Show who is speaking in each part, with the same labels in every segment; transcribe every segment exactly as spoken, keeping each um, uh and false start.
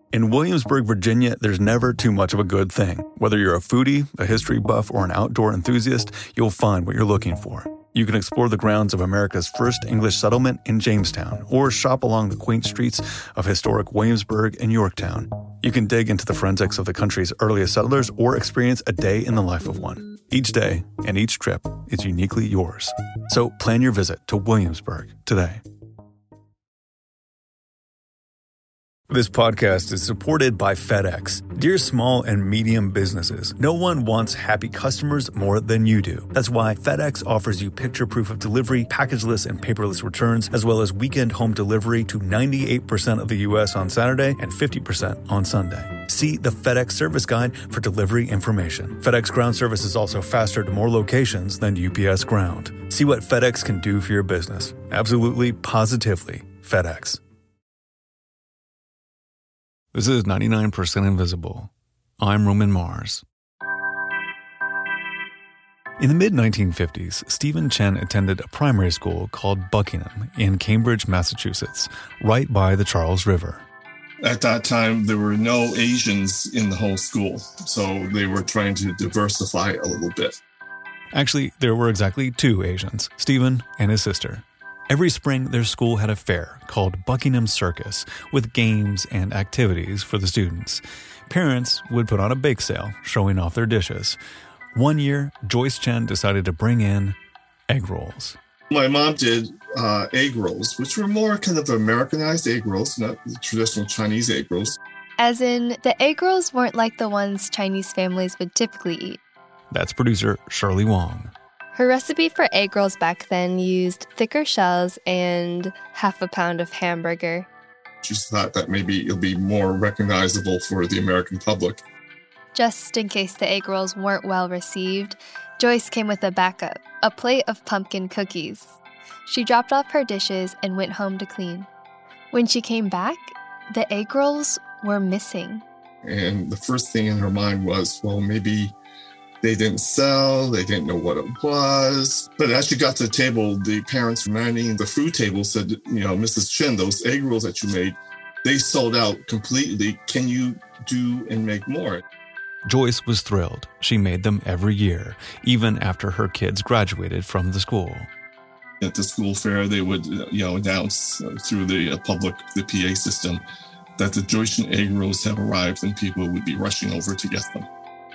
Speaker 1: In Williamsburg, Virginia, there's never too much of a good thing. Whether you're a foodie, a history buff, or an outdoor enthusiast, you'll find what you're looking for. You can explore the grounds of America's first English settlement in Jamestown, or shop along the quaint streets of historic Williamsburg and Yorktown. You can dig into the forensics of the country's earliest settlers or experience a day in the life of one. Each day and each trip is uniquely yours. So plan your visit to Williamsburg today. This podcast is supported by FedEx. Dear small and medium businesses, no one wants happy customers more than you do. That's why FedEx offers you picture proof of delivery, packageless and paperless returns, as well as weekend home delivery to ninety-eight percent of the U S on Saturday and fifty percent on Sunday. See the FedEx service guide for delivery information. FedEx Ground service is also faster to more locations than U P S Ground. See what FedEx can do for your business. Absolutely, positively, FedEx. This is ninety-nine percent Invisible. I'm Roman Mars. In the mid nineteen fifties, Stephen Chen attended a primary school called Buckingham in Cambridge, Massachusetts, right by the Charles River.
Speaker 2: At that time, there were no Asians in the whole school, so they were trying to diversify a little bit.
Speaker 1: Actually, there were exactly two Asians, Stephen and his sister. Every spring, their school had a fair called Buckingham Circus with games and activities for the students. Parents would put on a bake sale, showing off their dishes. One year, Joyce Chen decided to bring in egg rolls.
Speaker 2: My mom did uh, egg rolls, which were more kind of Americanized egg rolls, not the traditional Chinese egg rolls.
Speaker 3: As in, the egg rolls weren't like the ones Chinese families would typically eat.
Speaker 1: That's producer Shirley Wong.
Speaker 3: Her recipe for egg rolls back then used thicker shells and half a pound of hamburger.
Speaker 2: She thought that maybe it'll be more recognizable for the American public.
Speaker 3: Just in case the egg rolls weren't well received, Joyce came with a backup, a plate of pumpkin cookies. She dropped off her dishes and went home to clean. When she came back, the egg rolls were missing.
Speaker 2: And the first thing in her mind was, well, maybe they didn't sell, they didn't know what it was. But as she got to the table, the parents manning the food table said, you know, Missus Chen, those egg rolls that you made, they sold out completely. Can you do and make more?
Speaker 1: Joyce was thrilled. She made them every year, even after her kids graduated from the school.
Speaker 2: At the school fair, they would, you know, announce through the public, the P A system, that the Joyce Chen egg rolls have arrived and people would be rushing over to get them.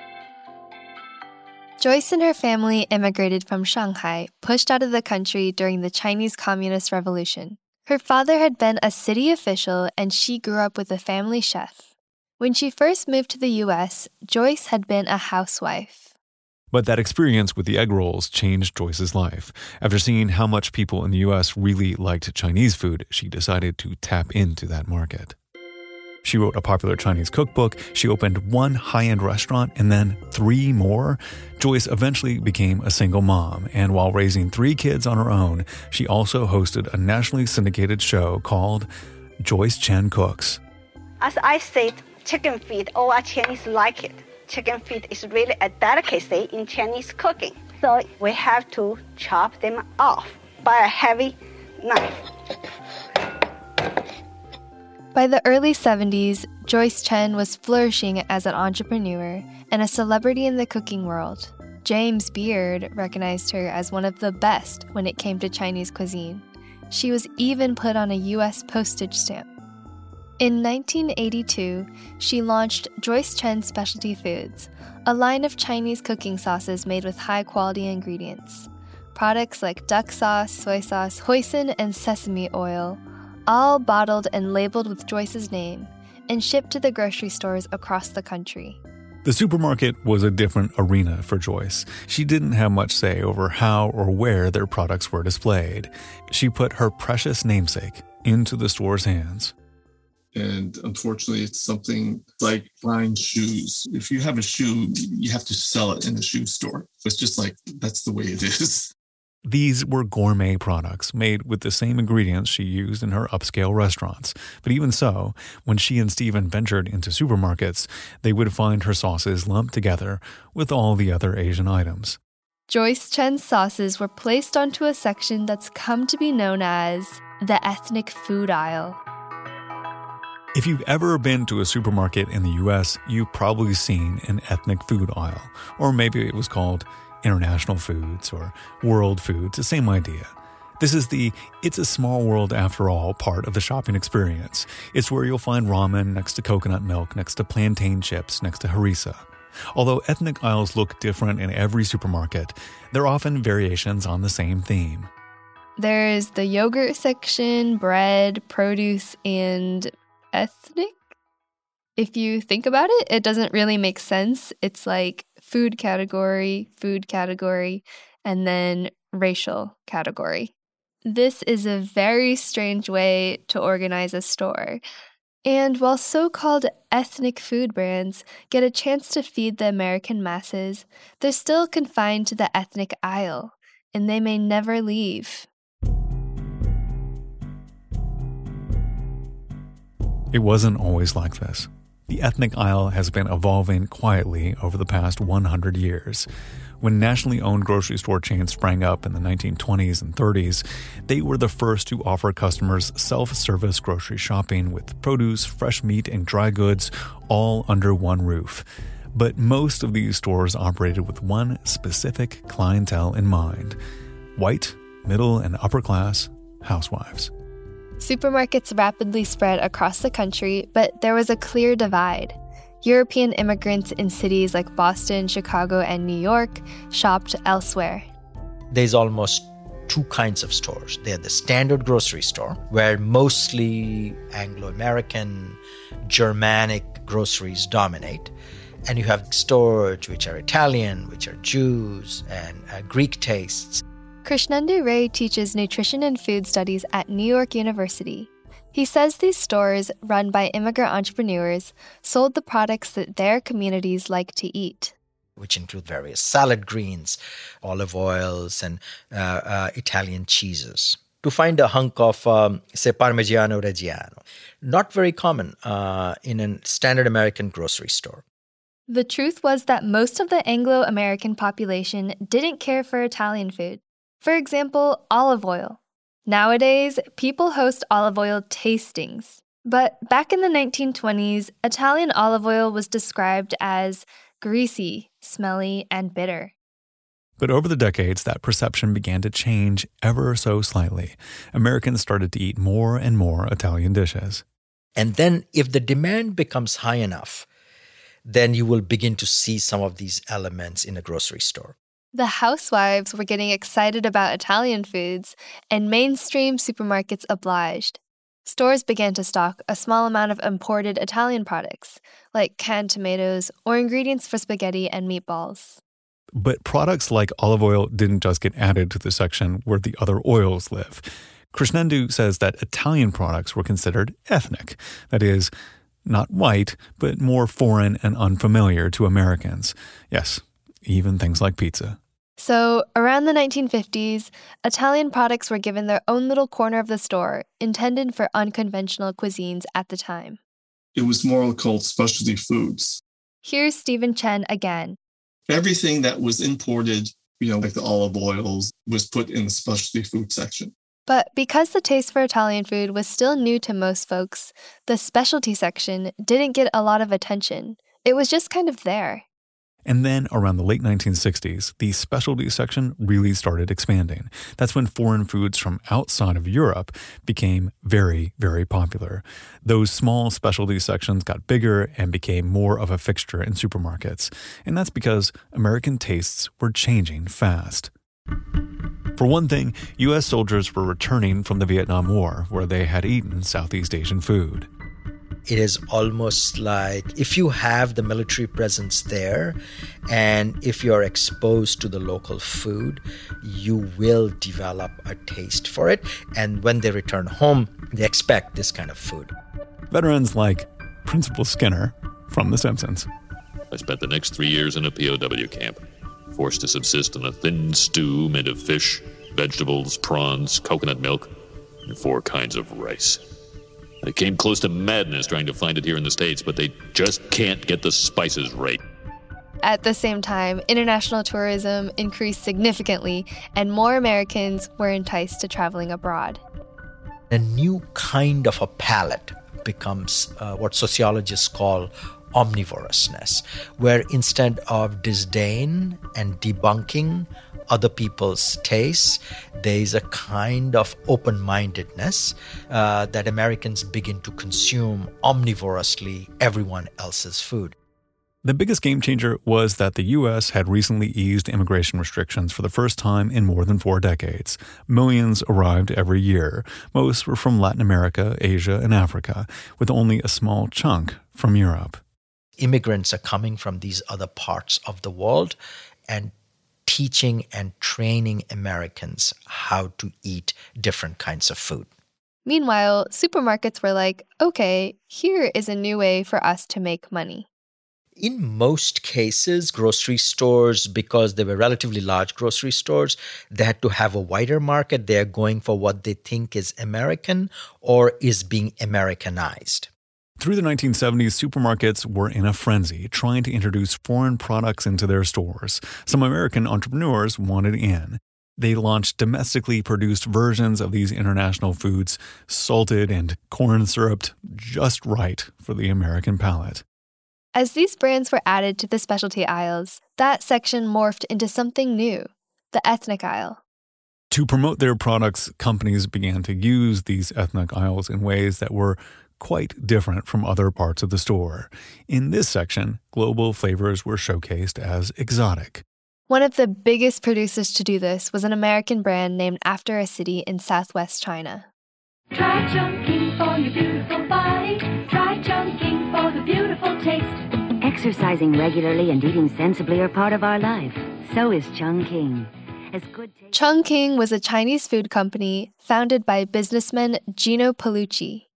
Speaker 3: Joyce and her family immigrated from Shanghai, pushed out of the country during the Chinese Communist Revolution. Her father had been a city official, and she grew up with a family chef. When she first moved to the U S, Joyce had been a housewife.
Speaker 1: But that experience with the egg rolls changed Joyce's life. After seeing how much people in the U S really liked Chinese food, she decided to tap into that market. She wrote a popular Chinese cookbook, she opened one high-end restaurant, and then three more. Joyce eventually became a single mom, and while raising three kids on her own, she also hosted a nationally syndicated show called Joyce Chen Cooks.
Speaker 4: As I said, chicken feet, all our Chinese like it. Chicken feet is really a delicacy in Chinese cooking. So we have to chop them off by a heavy knife.
Speaker 3: By the early seventies, Joyce Chen was flourishing as an entrepreneur and a celebrity in the cooking world. James Beard recognized her as one of the best when it came to Chinese cuisine. She was even put on a U S postage stamp. In nineteen eighty-two, she launched Joyce Chen Specialty Foods, a line of Chinese cooking sauces made with high-quality ingredients. Products like duck sauce, soy sauce, hoisin, and sesame oil, all bottled and labeled with Joyce's name, and shipped to the grocery stores across the country.
Speaker 1: The supermarket was a different arena for Joyce. She didn't have much say over how or where their products were displayed. She put her precious namesake into the store's hands.
Speaker 2: And unfortunately, it's something like buying shoes. If you have a shoe, you have to sell it in the shoe store. It's just like, that's the way it is.
Speaker 1: These were gourmet products made with the same ingredients she used in her upscale restaurants. But even so, when she and Stephen ventured into supermarkets, they would find her sauces lumped together with all the other Asian items.
Speaker 3: Joyce Chen's sauces were placed onto a section that's come to be known as the ethnic food aisle.
Speaker 1: If you've ever been to a supermarket in the U S, you've probably seen an ethnic food aisle, or maybe it was called International Foods or World Foods, the same idea. This is the it's a small world after all part of the shopping experience. It's where you'll find ramen next to coconut milk, next to plantain chips, next to harissa. Although ethnic aisles look different in every supermarket, they're often variations on the same theme.
Speaker 3: There's the yogurt section, bread, produce, and ethnic? If you think about it, it doesn't really make sense. It's like food category, food category, and then racial category. This is a very strange way to organize a store. And while so-called ethnic food brands get a chance to feed the American masses, they're still confined to the ethnic aisle, and they may never leave.
Speaker 1: It wasn't always like this. The ethnic aisle has been evolving quietly over the past one hundred years. When nationally owned grocery store chains sprang up in the nineteen twenties and thirties, they were the first to offer customers self-service grocery shopping with produce, fresh meat, and dry goods all under one roof. But most of these stores operated with one specific clientele in mind: white, middle, and upper class housewives.
Speaker 3: Supermarkets rapidly spread across the country, but there was a clear divide. European immigrants in cities like Boston, Chicago, and New York shopped elsewhere.
Speaker 5: There's almost two kinds of stores. They're the standard grocery store, where mostly Anglo-American, Germanic groceries dominate. And you have stores which are Italian, which are Jews, and uh, Greek tastes.
Speaker 3: Krishnendu Ray teaches nutrition and food studies at New York University. He says these stores, run by immigrant entrepreneurs, sold the products that their communities like to eat,
Speaker 5: which include various salad greens, olive oils, and uh, uh, Italian cheeses. To find a hunk of, um, say, Parmigiano Reggiano, not very common uh, in a standard American grocery store.
Speaker 3: The truth was that most of the Anglo-American population didn't care for Italian food. For example, olive oil. Nowadays, people host olive oil tastings. But back in the nineteen twenties, Italian olive oil was described as greasy, smelly, and bitter.
Speaker 1: But over the decades, that perception began to change ever so slightly. Americans started to eat more and more Italian dishes.
Speaker 5: And then if the demand becomes high enough, then you will begin to see some of these elements in a grocery store.
Speaker 3: The housewives were getting excited about Italian foods, and mainstream supermarkets obliged. Stores began to stock a small amount of imported Italian products, like canned tomatoes or ingredients for spaghetti and meatballs.
Speaker 1: But products like olive oil didn't just get added to the section where the other oils live. Krishnendu says that Italian products were considered ethnic, that is, not white, but more foreign and unfamiliar to Americans. Yes, even things like pizza.
Speaker 3: So, around the nineteen fifties, Italian products were given their own little corner of the store, intended for unconventional cuisines at the time.
Speaker 2: It was more called specialty foods.
Speaker 3: Here's Stephen Chen again.
Speaker 2: Everything that was imported, you know, like the olive oils, was put in the specialty food section.
Speaker 3: But because the taste for Italian food was still new to most folks, the specialty section didn't get a lot of attention. It was just kind of there.
Speaker 1: And then around the late nineteen sixties, the specialty section really started expanding. That's when foreign foods from outside of Europe became very, very popular. Those small specialty sections got bigger and became more of a fixture in supermarkets. And that's because American tastes were changing fast. For one thing, U S soldiers were returning from the Vietnam War, where they had eaten Southeast Asian food.
Speaker 5: It is almost like if you have the military presence there and if you're exposed to the local food, you will develop a taste for it. And when they return home, they expect this kind of food.
Speaker 1: Veterans like Principal Skinner from The Simpsons.
Speaker 6: I spent the next three years in a P O W camp, forced to subsist on a thin stew made of fish, vegetables, prawns, coconut milk, and four kinds of rice. I came close to madness trying to find it here in the States, but they just can't get the spices right.
Speaker 3: At the same time, international tourism increased significantly, and more Americans were enticed to traveling abroad.
Speaker 5: A new kind of a palate becomes uh, what sociologists call omnivorousness, where instead of disdain and debunking other people's tastes, there is a kind of open-mindedness uh, that Americans begin to consume omnivorously everyone else's food.
Speaker 1: The biggest game changer was that the U S had recently eased immigration restrictions for the first time in more than four decades. Millions arrived every year. Most were from Latin America, Asia, and Africa, with only a small chunk from Europe.
Speaker 5: Immigrants are coming from these other parts of the world and teaching and training Americans how to eat different kinds of food.
Speaker 3: Meanwhile, supermarkets were like, okay, here is a new way for us to make money.
Speaker 5: In most cases, grocery stores, because they were relatively large grocery stores, they had to have a wider market. They're going for what they think is American or is being Americanized.
Speaker 1: Through the nineteen seventies, supermarkets were in a frenzy, trying to introduce foreign products into their stores. Some American entrepreneurs wanted in. They launched domestically produced versions of these international foods, salted and corn-syruped just right for the American palate.
Speaker 3: As these brands were added to the specialty aisles, that section morphed into something new, the ethnic aisle.
Speaker 1: To promote their products, companies began to use these ethnic aisles in ways that were quite different from other parts of the store. In this section, global flavors were showcased as exotic.
Speaker 3: One of the biggest producers to do this was an American brand named after a city in southwest China.
Speaker 7: Try Chungking for your beautiful body. Try Chungking for the beautiful taste.
Speaker 8: Exercising regularly and eating sensibly are part of our life. So is Chungking. As good taste-
Speaker 3: Chungking was a Chinese food company founded by businessman Gino Paolucci.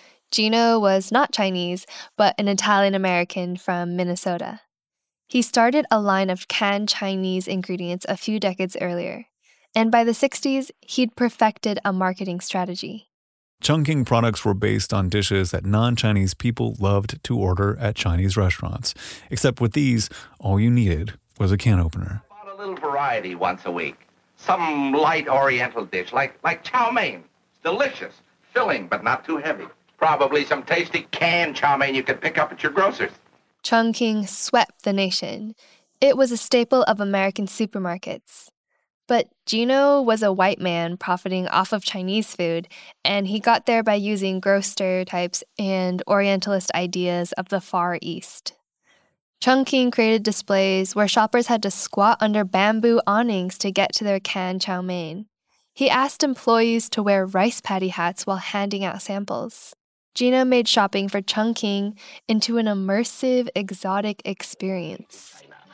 Speaker 3: Gino was not Chinese, but an Italian-American from Minnesota. He started a line of canned Chinese ingredients a few decades earlier, and by the sixties, he'd perfected a marketing strategy.
Speaker 1: Chungking products were based on dishes that non-Chinese people loved to order at Chinese restaurants. Except with these, all you needed was a can opener.
Speaker 9: A little variety once a week. Some light oriental dish like, like chow mein. It's delicious, filling, but not too heavy. Probably some tasty canned chow mein you could pick up at your grocer's.
Speaker 3: Chungking swept the nation. It was a staple of American supermarkets. But Gino was a white man profiting off of Chinese food, and he got there by using gross stereotypes and Orientalist ideas of the Far East. Chungking created displays where shoppers had to squat under bamboo awnings to get to their canned chow mein. He asked employees to wear rice paddy hats while handing out samples. Gino made shopping for Chungking into an immersive, exotic experience.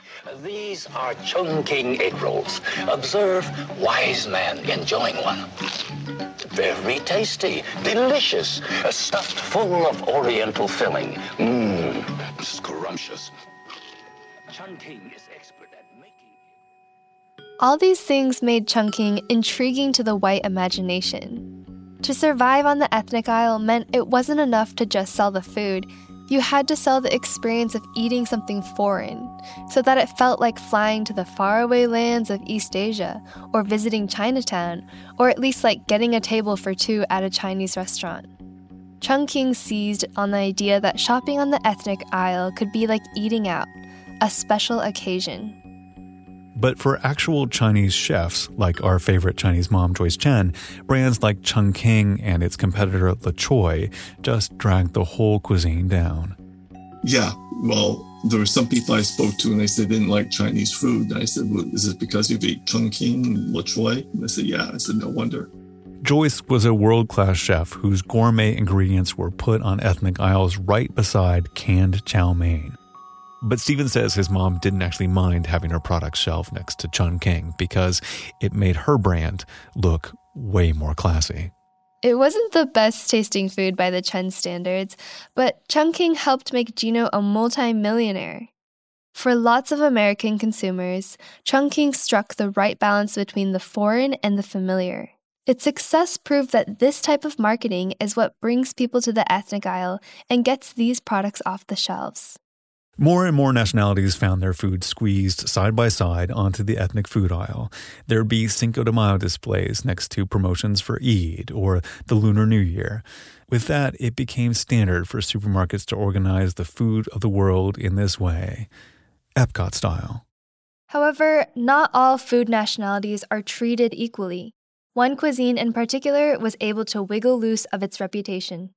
Speaker 10: These are Chungking egg rolls. Observe wise man enjoying one. Very tasty, delicious, stuffed full of oriental filling. Mmm, scrumptious. Chungking is expert at making.
Speaker 3: All these things made Chungking intriguing to the white imagination. To survive on the ethnic aisle meant it wasn't enough to just sell the food. You had to sell the experience of eating something foreign, so that it felt like flying to the faraway lands of East Asia, or visiting Chinatown, or at least like getting a table for two at a Chinese restaurant. Chungking seized on the idea that shopping on the ethnic aisle could be like eating out, a special occasion.
Speaker 1: But for actual Chinese chefs, like our favorite Chinese mom, Joyce Chen, brands like Chungking and its competitor Le Choy just dragged the whole cuisine down.
Speaker 2: Yeah, well, there were some people I spoke to and they said they didn't like Chinese food. And I said, well, is it because you've eaten Chungking, Le Choy? And they said, yeah. I said, no wonder.
Speaker 1: Joyce was a world-class chef whose gourmet ingredients were put on ethnic aisles right beside canned chow mein. But Stephen says his mom didn't actually mind having her products shelved next to Chungking because it made her brand look way more classy.
Speaker 3: It wasn't the best tasting food by the Chen standards, but Chungking helped make Gino a multi-millionaire. For lots of American consumers, Chungking struck the right balance between the foreign and the familiar. Its success proved that this type of marketing is what brings people to the ethnic aisle and gets these products off the shelves.
Speaker 1: More and more nationalities found their food squeezed side by side onto the ethnic food aisle. There'd be Cinco de Mayo displays next to promotions for Eid or the Lunar New Year. With that, it became standard for supermarkets to organize the food of the world in this way, Epcot style.
Speaker 3: However, not all food nationalities are treated equally. One cuisine in particular was able to wiggle loose of its reputation.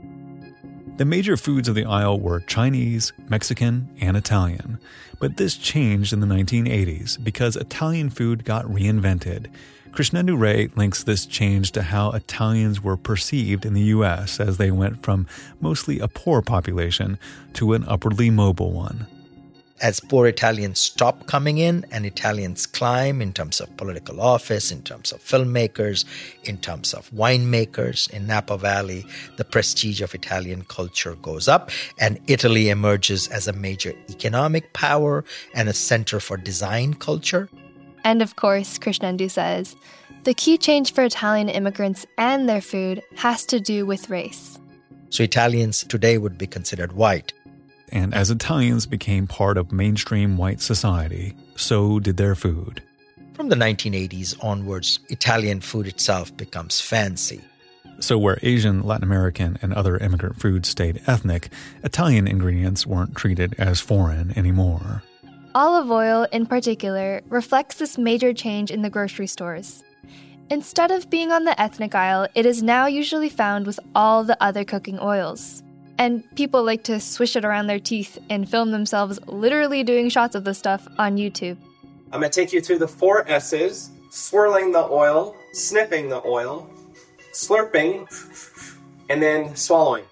Speaker 1: The major foods of the aisle were Chinese, Mexican, and Italian. But this changed in the nineteen eighties because Italian food got reinvented. Krishnendu Ray links this change to how Italians were perceived in the U S as they went from mostly a poor population to an upwardly mobile one.
Speaker 5: As poor Italians stop coming in and Italians climb in terms of political office, in terms of filmmakers, in terms of winemakers in Napa Valley, the prestige of Italian culture goes up and Italy emerges as a major economic power and a center for design culture.
Speaker 3: And of course, Krishnendu says, the key change for Italian immigrants and their food has to do with race.
Speaker 5: So Italians today would be considered white.
Speaker 1: And as Italians became part of mainstream white society, so did their food.
Speaker 5: From the nineteen eighties onwards, Italian food itself becomes fancy.
Speaker 1: So where Asian, Latin American, and other immigrant foods stayed ethnic, Italian ingredients weren't treated as foreign anymore.
Speaker 3: Olive oil, in particular, reflects this major change in the grocery stores. Instead of being on the ethnic aisle, it is now usually found with all the other cooking oils. And people like to swish it around their teeth and film themselves literally doing shots of this stuff on YouTube.
Speaker 11: I'm going to take you through the four S's: swirling the oil, sniffing the oil, slurping, and then swallowing.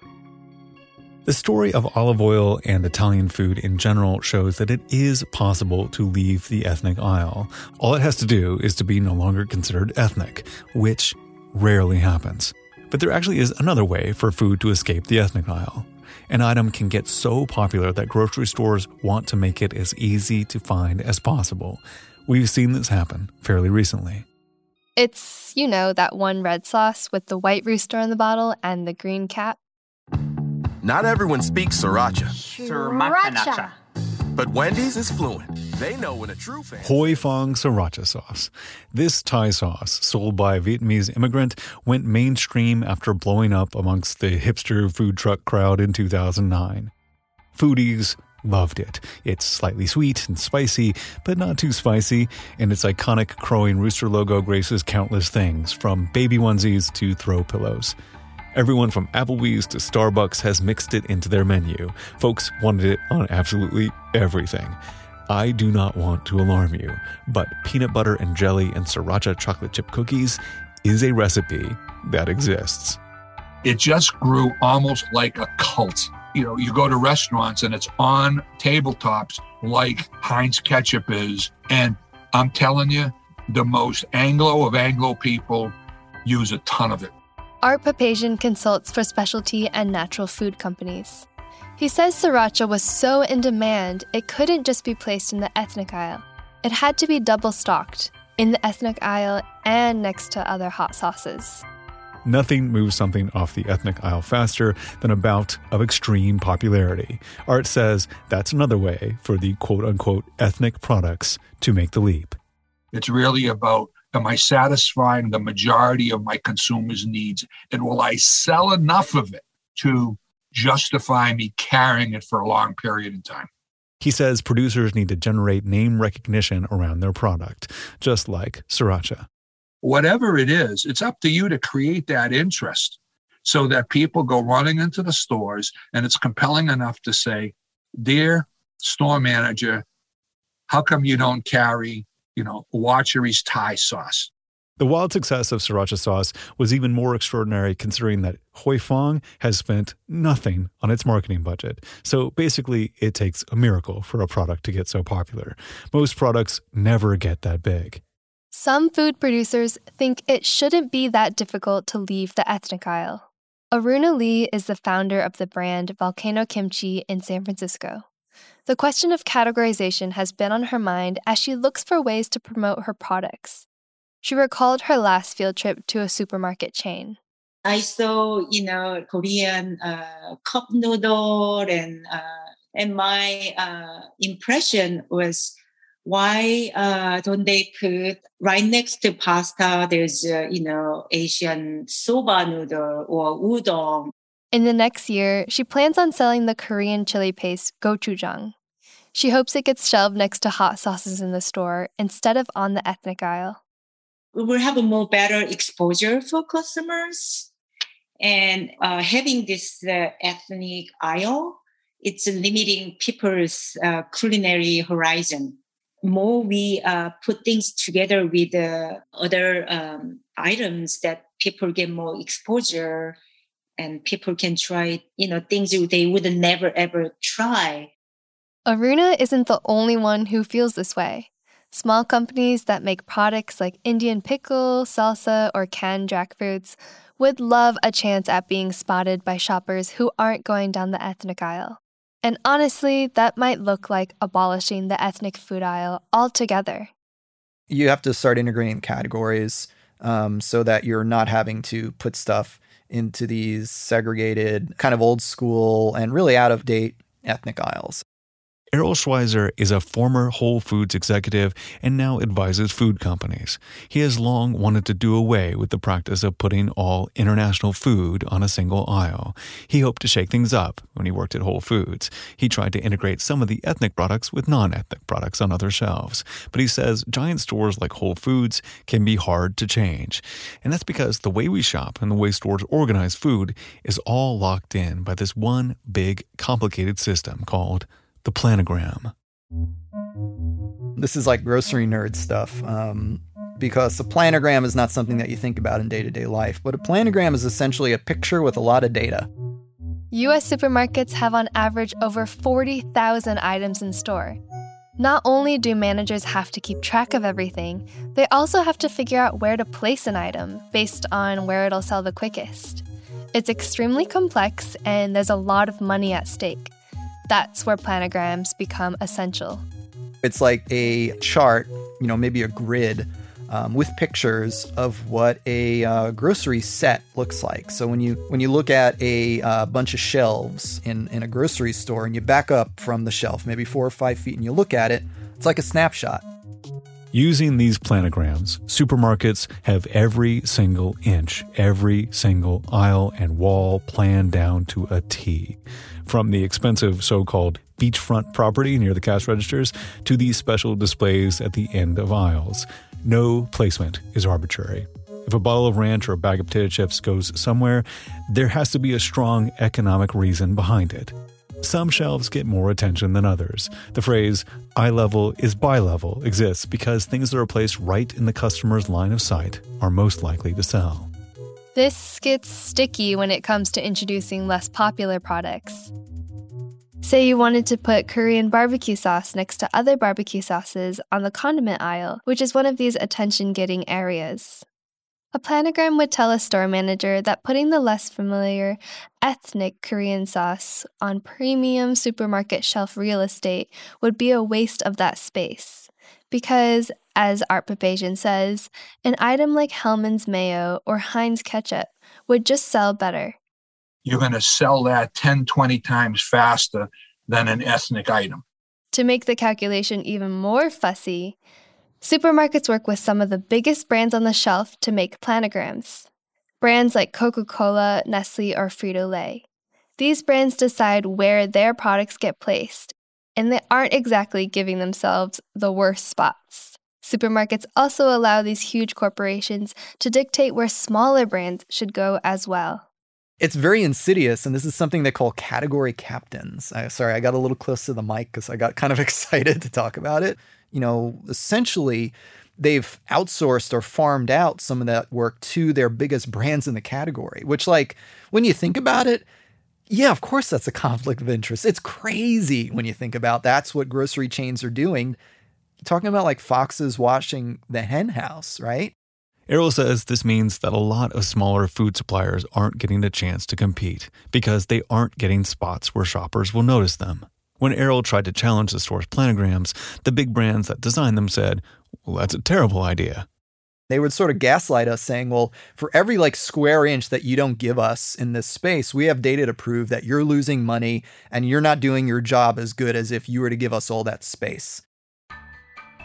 Speaker 1: The story of olive oil and Italian food in general shows that it is possible to leave the ethnic aisle. All it has to do is to be no longer considered ethnic, which rarely happens. But there actually is another way for food to escape the ethnic aisle. An item can get so popular that grocery stores want to make it as easy to find as possible. We've seen this happen fairly recently.
Speaker 3: It's, you know, that one red sauce with the white rooster on the bottle and the green cap.
Speaker 12: Not everyone speaks Sriracha.
Speaker 13: Sriracha.
Speaker 12: But Wendy's is fluent. They know when a true fan...
Speaker 1: Hoi Fong Sriracha sauce. This Thai sauce, sold by a Vietnamese immigrant, went mainstream after blowing up amongst the hipster food truck crowd in two thousand nine. Foodies loved it. It's slightly sweet and spicy, but not too spicy, and its iconic crowing rooster logo graces countless things, from baby onesies to throw pillows. Everyone from Applebee's to Starbucks has mixed it into their menu. Folks wanted it on absolutely everything. I do not want to alarm you, but peanut butter and jelly and Sriracha chocolate chip cookies is a recipe that exists.
Speaker 14: It just grew almost like a cult. You know, you go to restaurants and it's on tabletops like Heinz ketchup is. And I'm telling you, the most Anglo of Anglo people use a ton of it.
Speaker 3: Art Papazian consults for specialty and natural food companies. He says Sriracha was so in demand, it couldn't just be placed in the ethnic aisle. It had to be double-stocked, in the ethnic aisle and next to other hot sauces.
Speaker 1: Nothing moves something off the ethnic aisle faster than a bout of extreme popularity. Art says that's another way for the quote-unquote ethnic products to make the leap.
Speaker 14: It's really about, am I satisfying the majority of my consumers' needs? And will I sell enough of it to justify me carrying it for a long period of time?
Speaker 1: He says producers need to generate name recognition around their product, just like Sriracha.
Speaker 14: Whatever it is, it's up to you to create that interest so that people go running into the stores and it's compelling enough to say, dear store manager, how come you don't carry, you know, Wachery's Thai sauce?
Speaker 1: The wild success of Sriracha sauce was even more extraordinary considering that Hoi Fong has spent nothing on its marketing budget. So basically, it takes a miracle for a product to get so popular. Most products never get that big.
Speaker 3: Some food producers think it shouldn't be that difficult to leave the ethnic aisle. Aruna Lee is the founder of the brand Volcano Kimchi in San Francisco. The question of categorization has been on her mind as she looks for ways to promote her products. She recalled her last field trip to a supermarket chain.
Speaker 13: I saw, you know, Korean uh, cup noodle, and uh, and my uh, impression was, why uh, don't they put right next to pasta, there's, uh, you know, Asian soba noodle or udon.
Speaker 3: In the next year, she plans on selling the Korean chili paste gochujang. She hopes it gets shelved next to hot sauces in the store instead of on the ethnic aisle.
Speaker 13: We will have a more better exposure for customers. And uh, having this uh, ethnic aisle, it's limiting people's uh, culinary horizon. More we uh, put things together with uh, other um, items that people get more exposure and people can try, you know, things they would never ever try.
Speaker 3: Aruna isn't the only one who feels this way. Small companies that make products like Indian pickle, salsa, or canned jackfruits would love a chance at being spotted by shoppers who aren't going down the ethnic aisle. And honestly, that might look like abolishing the ethnic food aisle altogether.
Speaker 15: You have to start integrating categories um, so that you're not having to put stuff into these segregated, kind of old school and really out of date ethnic aisles.
Speaker 1: Errol Schweizer is a former Whole Foods executive and now advises food companies. He has long wanted to do away with the practice of putting all international food on a single aisle. He hoped to shake things up when he worked at Whole Foods. He tried to integrate some of the ethnic products with non-ethnic products on other shelves. But he says giant stores like Whole Foods can be hard to change. And that's because the way we shop and the way stores organize food is all locked in by this one big, complicated system called the planogram.
Speaker 15: This is like grocery nerd stuff, um, because a planogram is not something that you think about in day-to-day life, but a planogram is essentially a picture with a lot of data.
Speaker 3: U S supermarkets have on average over forty thousand items in store. Not only do managers have to keep track of everything, they also have to figure out where to place an item based on where it'll sell the quickest. It's extremely complex, and there's a lot of money at stake. That's where planograms become essential.
Speaker 15: It's like a chart, you know, maybe a grid um, with pictures of what a uh, grocery set looks like. So when you when you look at a uh, bunch of shelves in, in a grocery store and you back up from the shelf, maybe four or five feet, and you look at it, it's like a snapshot.
Speaker 1: Using these planograms, supermarkets have every single inch, every single aisle and wall planned down to a T. From the expensive so-called beachfront property near the cash registers to these special displays at the end of aisles. No placement is arbitrary. If a bottle of ranch or a bag of potato chips goes somewhere, there has to be a strong economic reason behind it. Some shelves get more attention than others. The phrase, eye level is buy level, exists because things that are placed right in the customer's line of sight are most likely to sell.
Speaker 3: This gets sticky when it comes to introducing less popular products. Say you wanted to put Korean barbecue sauce next to other barbecue sauces on the condiment aisle, which is one of these attention-getting areas. A planogram would tell a store manager that putting the less familiar ethnic Korean sauce on premium supermarket shelf real estate would be a waste of that space. Because, as Art Papazian says, an item like Hellmann's mayo or Heinz ketchup would just sell better.
Speaker 14: You're going to sell that ten, twenty times faster than an ethnic item.
Speaker 3: To make the calculation even more fussy, supermarkets work with some of the biggest brands on the shelf to make planograms. Brands like Coca-Cola, Nestle, or Frito-Lay. These brands decide where their products get placed, and they aren't exactly giving themselves the worst spots. Supermarkets also allow these huge corporations to dictate where smaller brands should go as well.
Speaker 15: It's very insidious, and this is something they call category captains. I, sorry, I got a little close to the mic because I got kind of excited to talk about it. You know, essentially, they've outsourced or farmed out some of that work to their biggest brands in the category, which, like, when you think about it, yeah, of course that's a conflict of interest. It's crazy when you think about that's what grocery chains are doing. You're talking about, like, foxes watching the hen house, right?
Speaker 1: Errol says this means that a lot of smaller food suppliers aren't getting a chance to compete because they aren't getting spots where shoppers will notice them. When Errol tried to challenge the store's planograms, the big brands that designed them said, well, that's a terrible idea.
Speaker 15: They would sort of gaslight us saying, well, for every like square inch that you don't give us in this space, we have data to prove that you're losing money and you're not doing your job as good as if you were to give us all that space.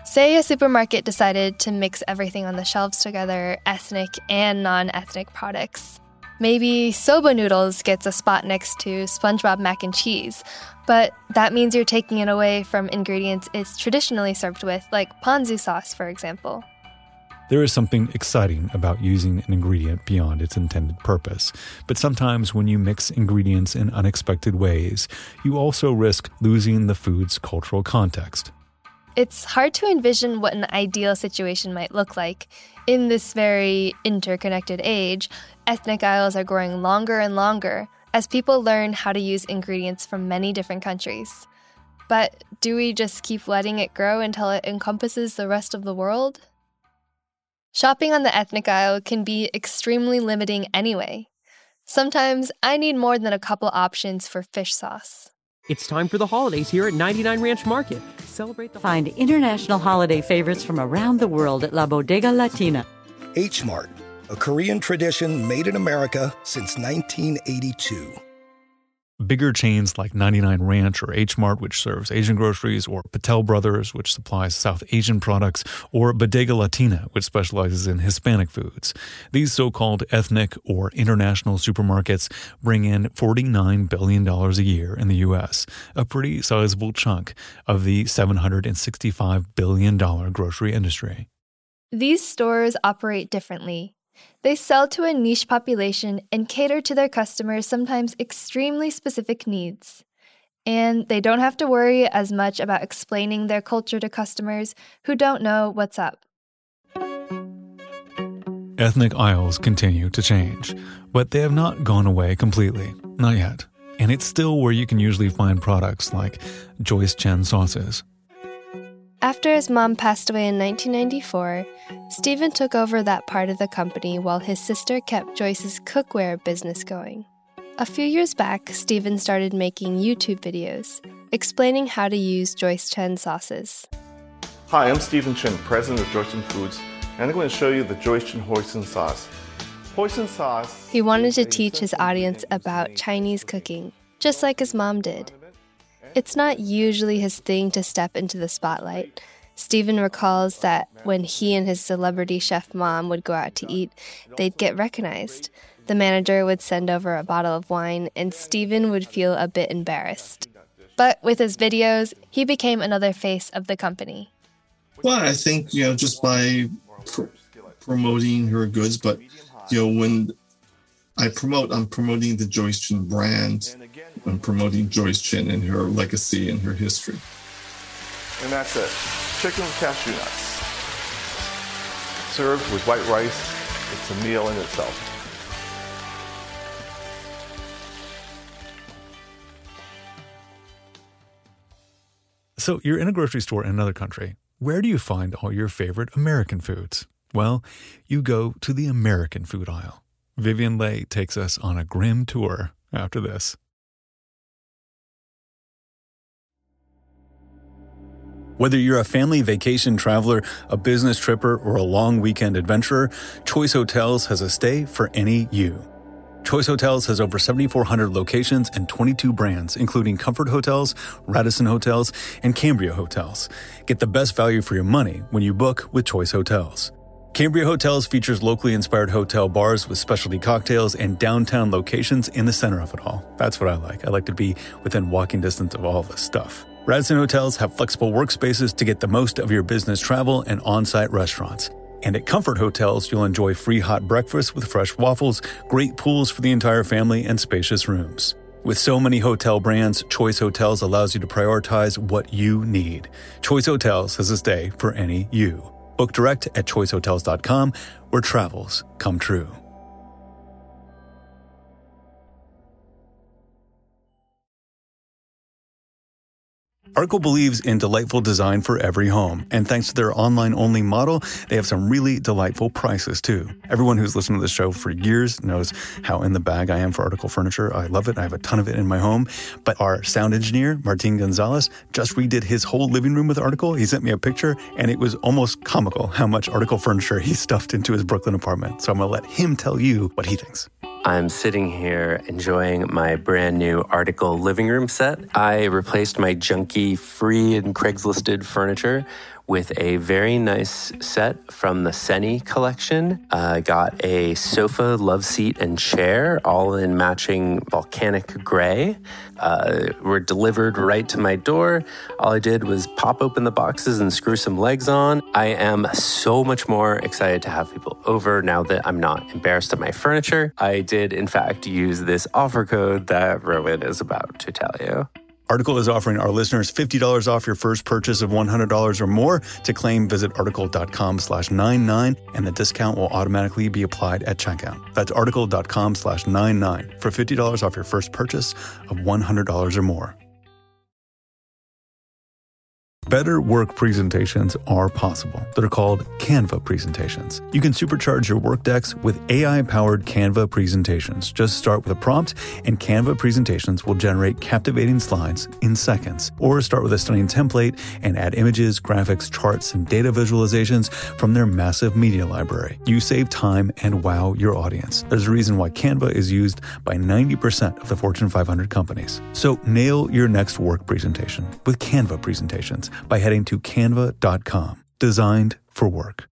Speaker 3: Say a supermarket decided to mix everything on the shelves together, ethnic and non-ethnic products. Maybe soba noodles gets a spot next to SpongeBob mac and cheese, but that means you're taking it away from ingredients it's traditionally served with, like ponzu sauce, for example.
Speaker 1: There is something exciting about using an ingredient beyond its intended purpose, but sometimes when you mix ingredients in unexpected ways, you also risk losing the food's cultural context.
Speaker 3: It's hard to envision what an ideal situation might look like. In this very interconnected age, ethnic aisles are growing longer and longer as people learn how to use ingredients from many different countries. But do we just keep letting it grow until it encompasses the rest of the world? Shopping on the ethnic aisle can be extremely limiting anyway. Sometimes I need more than a couple options for fish sauce.
Speaker 16: It's time for the holidays here at ninety-nine Ranch Market. Celebrate the
Speaker 17: Find international holiday favorites from around the world at La Bodega Latina.
Speaker 18: H Mart, a Korean tradition made in America since nineteen eighty-two.
Speaker 1: Bigger chains like ninety-nine Ranch or H Mart, which serves Asian groceries, or Patel Brothers, which supplies South Asian products, or Bodega Latina, which specializes in Hispanic foods. These so-called ethnic or international supermarkets bring in forty-nine billion dollars a year in the U S, a pretty sizable chunk of the seven hundred sixty-five billion dollars grocery industry.
Speaker 3: These stores operate differently. They sell to a niche population and cater to their customers' sometimes extremely specific needs. And they don't have to worry as much about explaining their culture to customers who don't know what's up.
Speaker 1: Ethnic aisles continue to change, but they have not gone away completely. Not yet. And it's still where you can usually find products like Joyce Chen sauces.
Speaker 3: After his mom passed away in nineteen ninety-four, Stephen took over that part of the company while his sister kept Joyce's cookware business going. A few years back, Stephen started making YouTube videos, explaining how to use Joyce Chen sauces.
Speaker 19: Hi, I'm Stephen Chen, president of Joyce Chen Foods, and I'm going to show you the Joyce Chen hoisin sauce. Hoisin sauce...
Speaker 3: He wanted to teach his audience about Chinese cooking, just like his mom did. It's not usually his thing to step into the spotlight. Stephen recalls that when he and his celebrity chef mom would go out to eat, they'd get recognized. The manager would send over a bottle of wine, and Stephen would feel a bit embarrassed. But with his videos, he became another face of the company.
Speaker 2: Well, I think, you know, just by pr- promoting her goods, but, you know, when I promote, I'm promoting the Joyce Chen brand. I'm promoting Joyce Chen and her legacy and her history.
Speaker 19: And that's it. Chicken with cashew nuts. Served with white rice. It's a meal in itself.
Speaker 1: So you're in a grocery store in another country. Where do you find all your favorite American foods? Well, you go to the American food aisle. Vivian Leigh takes us on a grim tour after this. Whether you're a family vacation traveler, a business tripper, or a long weekend adventurer, Choice Hotels has a stay for any you. Choice Hotels has over seventy-four hundred locations and twenty-two brands, including Comfort Hotels, Radisson Hotels, and Cambria Hotels. Get the best value for your money when you book with Choice Hotels. Cambria Hotels features locally inspired hotel bars with specialty cocktails and downtown locations in the center of it all. That's what I like. I like to be within walking distance of all this stuff. Radisson Hotels have flexible workspaces to get the most of your business travel and on-site restaurants. And at Comfort Hotels, you'll enjoy free hot breakfast with fresh waffles, great pools for the entire family, and spacious rooms. With so many hotel brands, Choice Hotels allows you to prioritize what you need. Choice Hotels has a stay for any you. Book direct at choice hotels dot com, where travels come true. Article believes in delightful design for every home, and thanks to their online-only model, they have some really delightful prices, too. Everyone who's listened to this show for years knows how in the bag I am for Article furniture. I love it. I have a ton of it in my home. But our sound engineer, Martin Gonzalez, just redid his whole living room with Article. He sent me a picture, and it was almost comical how much Article furniture he stuffed into his Brooklyn apartment. So I'm going to let him tell you what he thinks.
Speaker 20: I'm sitting here enjoying my brand new Article living room set. I replaced my junky, free and Craigslisted furniture with a very nice set from the Seni collection. Uh, got a sofa, love seat, and chair, all in matching volcanic gray. Uh, were delivered right to my door. All I did was pop open the boxes and screw some legs on. I am so much more excited to have people over now that I'm not embarrassed of my furniture. I did, in fact, use this offer code that Rowan is about to tell you.
Speaker 1: Article is offering our listeners fifty dollars off your first purchase of one hundred dollars or more. To claim, visit article.com slash 99, and the discount will automatically be applied at checkout. That's article.com slash 99 for fifty dollars off your first purchase of one hundred dollars or more. Better work presentations are possible. They're called Canva presentations. You can supercharge your work decks with A I-powered Canva presentations. Just start with a prompt, and Canva presentations will generate captivating slides in seconds. Or start with a stunning template and add images, graphics, charts, and data visualizations from their massive media library. You save time and wow your audience. There's a reason why Canva is used by ninety percent of the Fortune five hundred companies. So nail your next work presentation with Canva presentations by heading to canva dot com. Designed for work.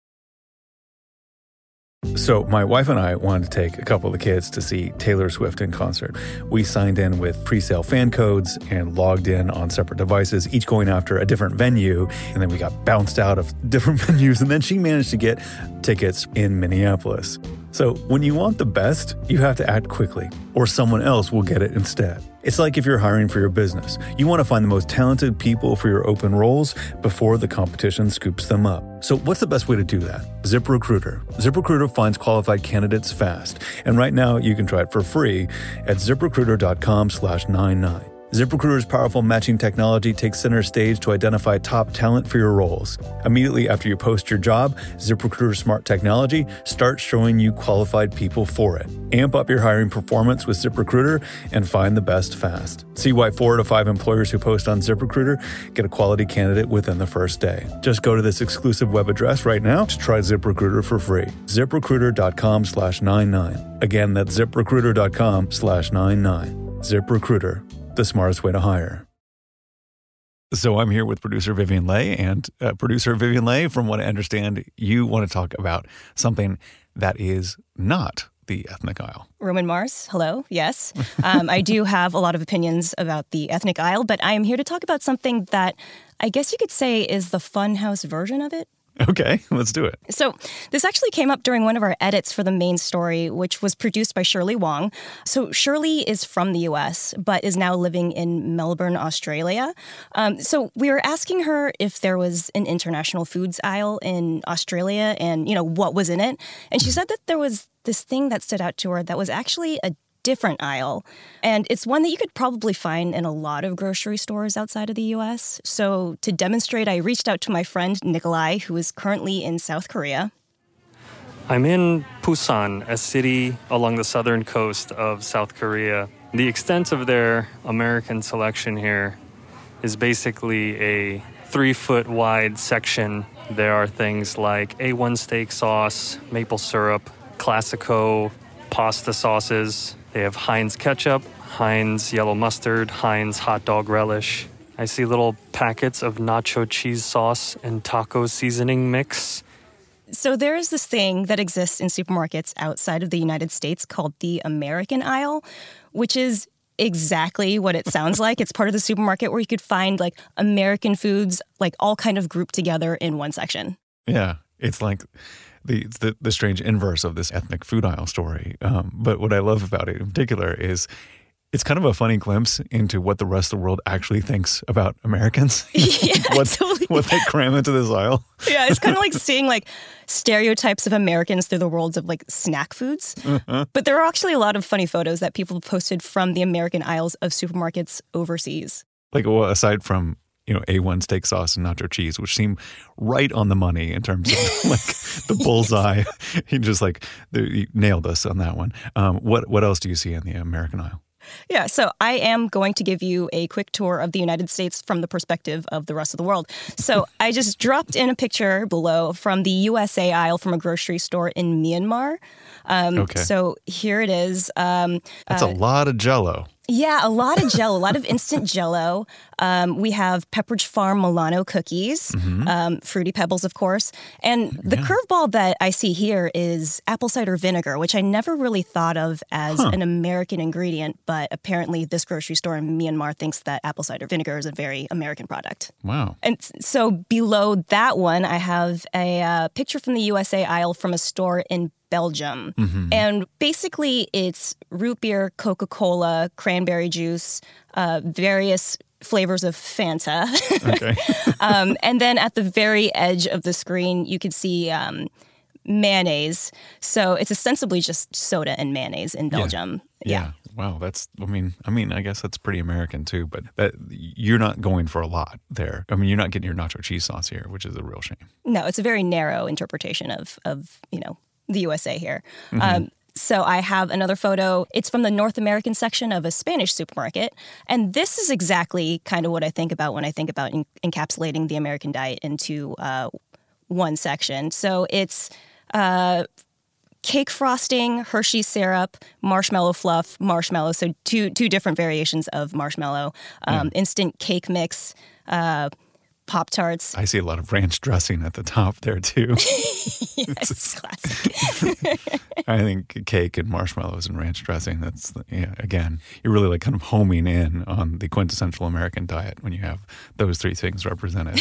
Speaker 1: So my wife and I wanted to take a couple of the kids to see Taylor Swift in concert. We signed in with pre-sale fan codes and logged in on separate devices, each going after a different venue. And then we got bounced out of different venues. And then she managed to get tickets in Minneapolis. So when you want the best, you have to act quickly, or someone else will get it instead. It's like if you're hiring for your business. You want to find the most talented people for your open roles before the competition scoops them up. So what's the best way to do that? ZipRecruiter. ZipRecruiter finds qualified candidates fast. And right now you can try it for free at ziprecruiter.com slash 99. ZipRecruiter's powerful matching technology takes center stage to identify top talent for your roles. Immediately after you post your job, ZipRecruiter's smart technology starts showing you qualified people for it. Amp up your hiring performance with ZipRecruiter and find the best fast. See why four out of five employers who post on ZipRecruiter get a quality candidate within the first day. Just go to this exclusive web address right now to try ZipRecruiter for free. ZipRecruiter.com slash 99. Again, that's ZipRecruiter.com slash 99. ZipRecruiter. The smartest way to hire. So I'm here with producer Vivian Le, and uh, producer Vivian Le, from what I understand, you want to talk about something that is not the ethnic aisle.
Speaker 21: Roman Mars, hello, yes. Um, I do have a lot of opinions about the ethnic aisle, but I am here to talk about something that I guess you could say is the funhouse version of it.
Speaker 1: Okay, let's do it.
Speaker 21: So this actually came up during one of our edits for the main story, which was produced by Shirley Wong. So Shirley is from the U S, but is now living in Melbourne, Australia. Um, so we were asking her if there was an international foods aisle in Australia and, you know, what was in it. And she said that there was this thing that stood out to her that was actually a different aisle. And it's one that you could probably find in a lot of grocery stores outside of the U S. So to demonstrate, I reached out to my friend Nikolai, who is currently in South Korea.
Speaker 22: I'm in Busan, a city along the southern coast of South Korea. The extent of their American selection here is basically a three-foot wide section. There are things like A one steak sauce, maple syrup, Classico, pasta sauces. They have Heinz ketchup, Heinz yellow mustard, Heinz hot dog relish. I see little packets of nacho cheese sauce and taco seasoning mix.
Speaker 21: So there is this thing that exists in supermarkets outside of the United States called the American aisle, which is exactly what it sounds like. It's part of the supermarket where you could find like American foods, like all kind of grouped together in one section.
Speaker 1: Yeah, it's like the the, the strange inverse of this ethnic food aisle story. Um, but what I love about it in particular is it's kind of a funny glimpse into what the rest of the world actually thinks about Americans.
Speaker 21: Yeah,
Speaker 1: what,
Speaker 21: totally.
Speaker 1: what they cram into this aisle.
Speaker 21: Yeah, it's kind of like seeing like stereotypes of Americans through the worlds of like snack foods. Uh-huh. But there are actually a lot of funny photos that people posted from the American aisles of supermarkets overseas.
Speaker 1: Like, well, aside from, you know, A one steak sauce and nacho cheese, which seem right on the money in terms of like the bullseye. He just like, he nailed us on that one. Um, what, what else do you see in the American aisle?
Speaker 21: Yeah, so I am going to give you a quick tour of the United States from the perspective of the rest of the world. So I just dropped in a picture below from the U S A aisle from a grocery store in Myanmar. Um,
Speaker 1: okay.
Speaker 21: So here it is. Um,
Speaker 1: That's
Speaker 21: uh,
Speaker 1: a lot of Jell-O.
Speaker 21: Yeah, a lot of Jell-O, a lot of instant Jell-O. Um, we have Pepperidge Farm Milano cookies,
Speaker 4: Mhm.
Speaker 21: um, Fruity Pebbles, of course. And the
Speaker 4: Yeah.
Speaker 21: curveball that I see here is apple cider vinegar, which I never really thought of as
Speaker 4: Huh.
Speaker 21: an American ingredient, but apparently this grocery store in Myanmar thinks that apple cider vinegar is a very American product.
Speaker 1: Wow.
Speaker 21: And s- so below that one, I have a uh, picture from the U S A aisle from a store in Belgium.
Speaker 4: Mhm.
Speaker 21: And basically, it's root beer, Coca-Cola, cranberry juice, uh, various flavors of Fanta.
Speaker 4: Okay.
Speaker 21: um, and then at the very edge of the screen, you can see um, mayonnaise. So it's ostensibly just soda and mayonnaise in
Speaker 1: Yeah.
Speaker 21: Belgium.
Speaker 1: Yeah. Wow. That's, I mean, I mean, I guess that's pretty American too, but that you're not going for a lot there. I mean, you're not getting your nacho cheese sauce here, which is a real shame.
Speaker 21: No, it's a very narrow interpretation of, of you know, the U S A here.
Speaker 1: Mhm.
Speaker 21: Um, so I have another photo. It's from the North American section of a Spanish supermarket. And this is exactly kind of what I think about when I think about en- encapsulating the American diet into uh, one section. So it's uh, cake frosting, Hershey syrup, marshmallow fluff, marshmallow. So two two different variations of marshmallow. Um, Instant cake mix, uh, Pop-Tarts.
Speaker 1: I see a lot of ranch dressing at the top there too.
Speaker 21: Yes, classic.
Speaker 1: I think cake and marshmallows and ranch dressing, that's, yeah, again, you're really like kind of homing in on the quintessential American diet when you have those three things represented.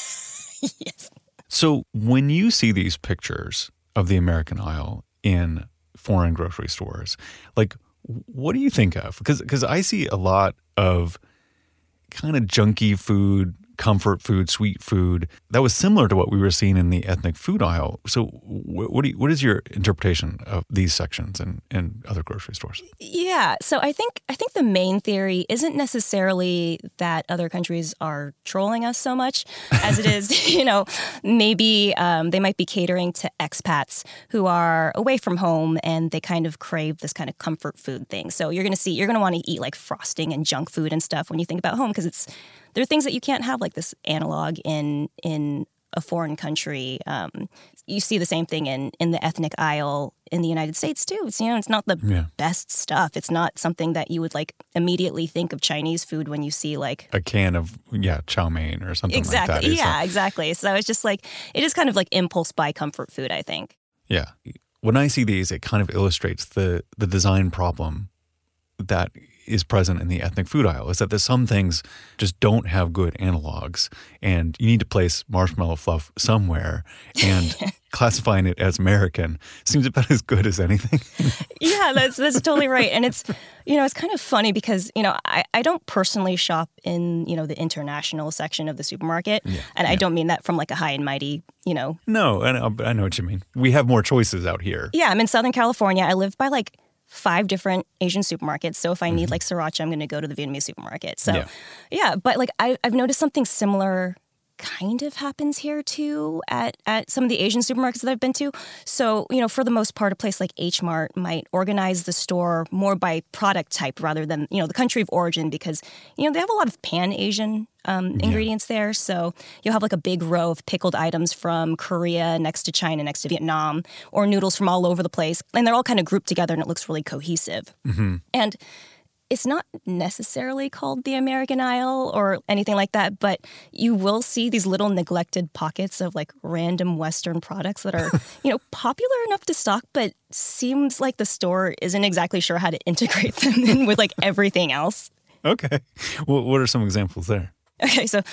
Speaker 21: Yes.
Speaker 1: So when you see these pictures of the American aisle in foreign grocery stores, like, what do you think of? Because because I see a lot of kind of junky food, comfort food, sweet food that was similar to what we were seeing in the ethnic food aisle. So wh- what do you, what is your interpretation of these sections in, in other grocery stores?
Speaker 21: Yeah, so I think I think the main theory isn't necessarily that other countries are trolling us so much as it is, you know, maybe um, they might be catering to expats who are away from home and they kind of crave this kind of comfort food thing. So you're going to see, you're going to want to eat like frosting and junk food and stuff when you think about home because it's there are things that you can't have like this analog in in a foreign country. Um, you see the same thing in, in the ethnic aisle in the United States too. It's, you know, it's not the
Speaker 1: Yeah.
Speaker 21: best stuff. It's not something that you would like immediately think of Chinese food when you see like
Speaker 1: A can of, yeah, chow mein or something
Speaker 21: exactly.
Speaker 1: like that. It's
Speaker 21: Yeah,
Speaker 1: like-
Speaker 21: exactly. So it's just like it is kind of like impulse buy comfort food, I think.
Speaker 1: Yeah. When I see these, it kind of illustrates the the design problem that is present in the ethnic food aisle, is that there's some things just don't have good analogs and you need to place marshmallow fluff somewhere, and classifying it as American seems about as good as anything.
Speaker 21: Yeah, that's that's totally right. And it's, you know, it's kind of funny because, you know, I, I don't personally shop in, you know, the international section of the supermarket.
Speaker 1: Yeah,
Speaker 21: and I don't mean that from like a high and mighty, you know.
Speaker 1: No, I know, I know what you mean. We have more choices out here.
Speaker 21: Yeah, I'm in Southern California. I live by like five different Asian supermarkets. So if I need like sriracha, I'm going to go to the Vietnamese supermarket. So
Speaker 1: Yeah.
Speaker 21: yeah, but like I, I've noticed something similar kind of happens here too at, at some of the Asian supermarkets that I've been to. So, you know, for the most part, a place like H Mart might organize the store more by product type rather than, you know, the country of origin because, you know, they have a lot of pan-Asian um, ingredients there. So you'll have like a big row of pickled items from Korea next to China, next to Vietnam, or noodles from all over the place. And they're all kind of grouped together and it looks really cohesive.
Speaker 1: Mm-hmm.
Speaker 21: And it's not necessarily called the American aisle or anything like that, but you will see these little neglected pockets of like random Western products that are, you know, popular enough to stock, but seems like the store isn't exactly sure how to integrate them in with like everything else.
Speaker 1: Okay. Well, what are some examples there?
Speaker 21: Okay, so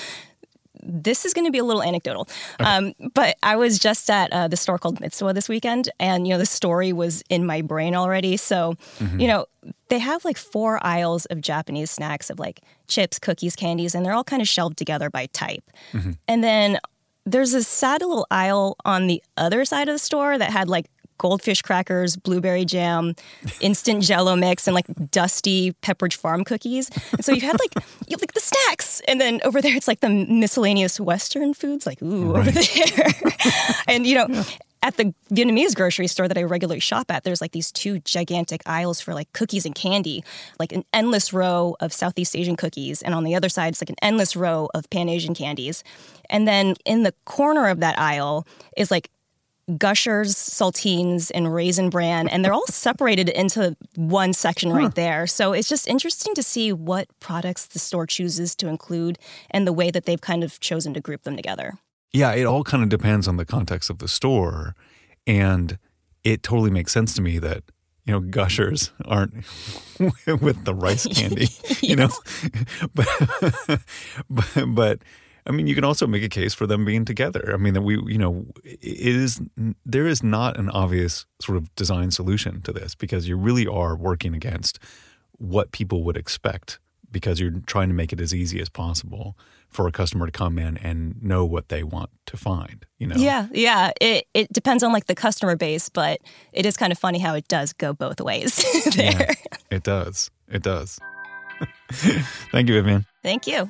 Speaker 21: this is going to be a little anecdotal, um, but I was just at uh, the store called Mitsuwa this weekend, and, you know, the story was in my brain already. So,
Speaker 4: Mhm.
Speaker 21: you know, they have like four aisles of Japanese snacks of like chips, cookies, candies, and they're all kind of shelved together by type.
Speaker 4: Mhm.
Speaker 21: And then there's a sad little aisle on the other side of the store that had like goldfish crackers, blueberry jam, instant Jell-O mix, and like dusty Pepperidge Farm cookies. And so you had like you have like the snacks, and then over there it's like the miscellaneous Western foods, like ooh over there. And you know. Yeah. At the Vietnamese grocery store that I regularly shop at, there's like these two gigantic aisles for like cookies and candy, like an endless row of Southeast Asian cookies. And on the other side, it's like an endless row of Pan-Asian candies. And then in the corner of that aisle is like Gushers, Saltines, and Raisin Bran, and they're all separated into one section huh. right there. So it's just interesting to see what products the store chooses to include and the way that they've kind of chosen to group them together.
Speaker 1: Yeah, it all kind of depends on the context of the store, and it totally makes sense to me that, you know, Gushers aren't with the rice candy, you know, but, but, but I mean, you can also make a case for them being together. I mean, that we, you know, it is, there is not an obvious sort of design solution to this because you really are working against what people would expect because you're trying to make it as easy as possible for a customer to come in and know what they want to find, you know?
Speaker 21: Yeah, yeah. It it depends on like the customer base, but it is kind of funny how it does go both ways there.
Speaker 1: Yeah, it does. It does. Thank you, Vivian.
Speaker 21: Thank you.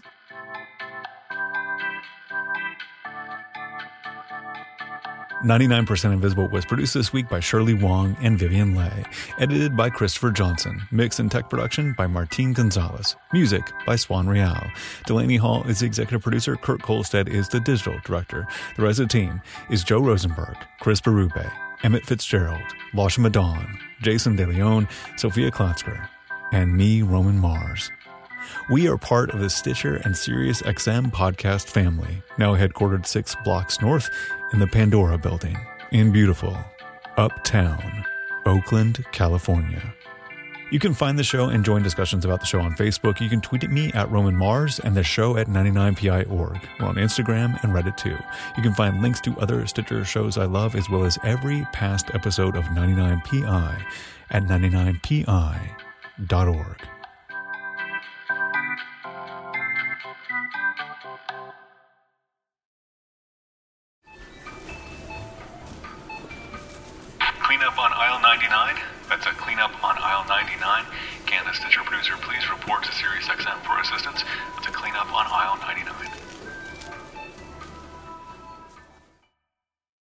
Speaker 1: ninety-nine percent Invisible was produced this week by Shirley Wong and Vivian Leigh. Edited by Christopher Johnson. Mix and tech production by Martin Gonzalez. Music by Swan Real. Delaney Hall is the executive producer. Kurt Kolstad is the digital director. The rest of the team is Joe Rosenberg, Chris Berube, Emmett Fitzgerald, Lasha Madon, Jason DeLeon, Sophia Klotzker, and me, Roman Mars. We are part of the Stitcher and SiriusXM podcast family, now headquartered six blocks north in the Pandora building in beautiful Uptown, Oakland, California. You can find the show and join discussions about the show on Facebook. You can tweet at me at Roman Mars and the show at ninety-nine P I dot org. We're on Instagram and Reddit too. You can find links to other Stitcher shows I love as well as every past episode of ninety-nine P I at ninety-nine P I dot org.
Speaker 4: Cleanup on aisle ninety-nine. That's a cleanup on aisle ninety-nine. Can the Stitcher producer please report to SiriusXM for assistance? That's a cleanup on aisle ninety-nine.